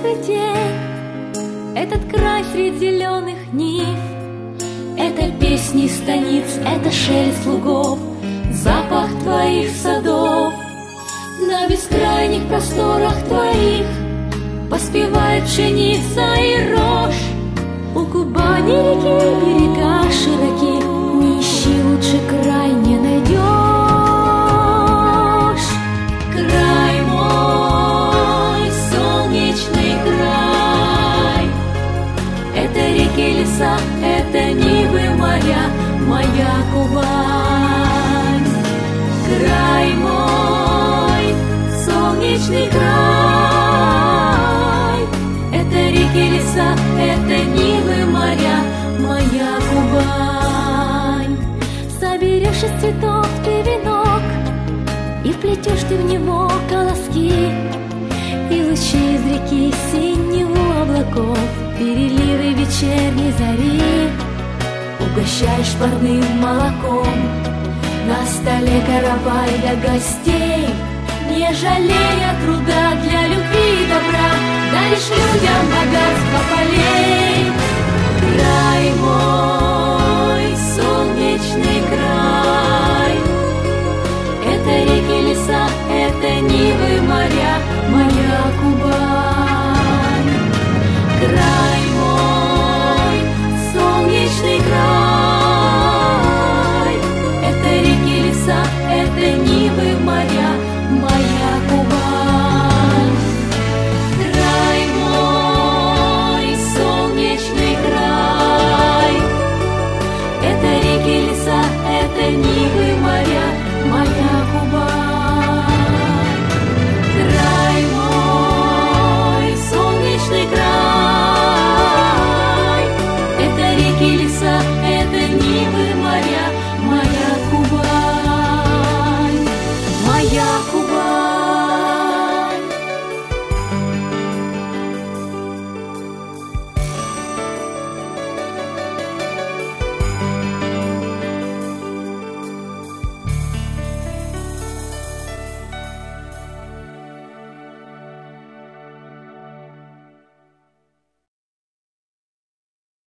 теплый день, этот край средь зеленых нив. Это песни станиц, это шелест лугов, запах твоих садов. На бескрайних просторах твоих поспевает пшеница и рожь. У Кубани реки берега широки, не ищи, лучше край не найдешь. Край мой, солнечный край, это реки, леса, это нивы, моря, моя Кубань. Край мой, солнечный край, это реки, леса, это нивы, моря, моя Кубань. Соберешь из цветов ты венок и вплетешь ты в него колоски, и лучи из реки синего облаков, переливы вечерней зари. Угощаешь парным молоком на столе каравай для гостей, не жалея труда для любви и добра, даришь людям богатство полей. Край мой, солнечный край, это реки, леса, это нивы, моря, моя Кубань. Край мой, солнечный край, это реки, леса, это нивы, моря, моя Кубань. Край мой, солнечный край, это реки, леса, это нивы,